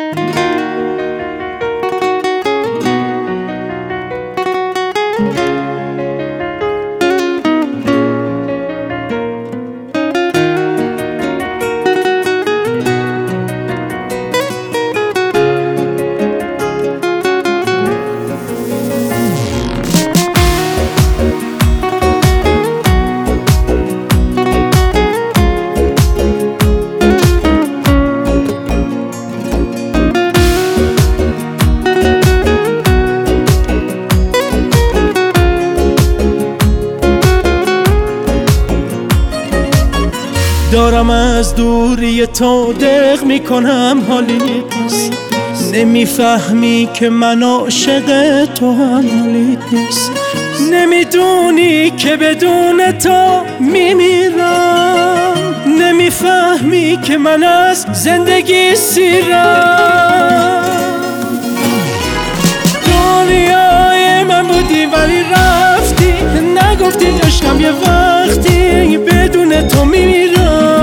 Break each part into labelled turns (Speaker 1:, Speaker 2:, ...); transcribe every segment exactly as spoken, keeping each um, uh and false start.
Speaker 1: دارم از دوری تو دق میکنم حالی نیست، نمیفهمی که من عاشق تو هم حالیت نیست، نمیدونی که بدون تو میمیرم، نمیفهمی که من از زندگی سیرم. دنیای من بودی ولی رفتی، نگفتی عشقم یه وقتی بدون تو میمیرم.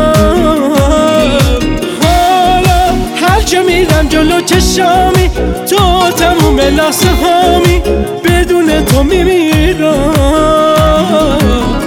Speaker 1: حالا هر جا میرم جلو چشامی تو تموم لحظه هامی، بدون تو میمیرم.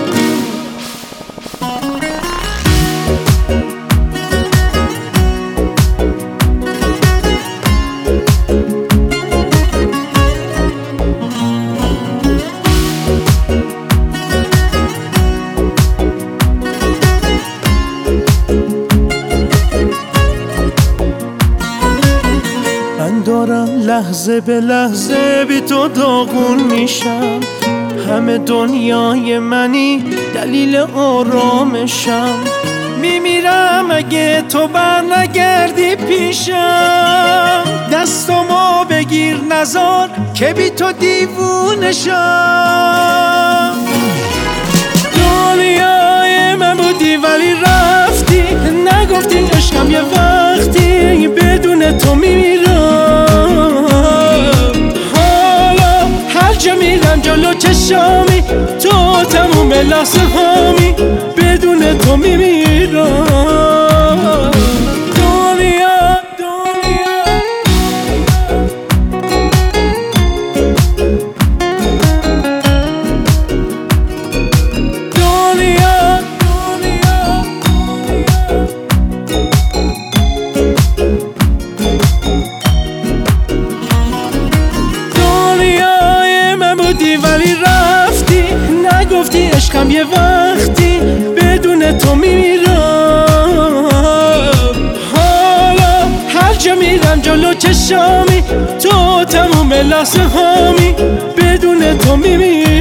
Speaker 1: دارم لحظه به لحظه بی تو داغون میشم، همه دنیای منی دلیل آرامشم، میمیرم اگه تو بر نگردی پیشم. دستمو بگیر نزار که بی تو دیوونشم. دنیای من بودی ولی رفتی، نگفتی عشقم یه وقتی بدون تو میمیرم. جا میرم جلو چشامی تو تموم لحظه هامی، بدون تو میمیرم. دنیا دنیا دنیا بودی ولی رفتی، نگفتی عشقم یه وقتی بدون تو میمیرم. حالا هر جا میرم جلو چشامی تو تموم لحظه هامی، بدون تو میمیرم.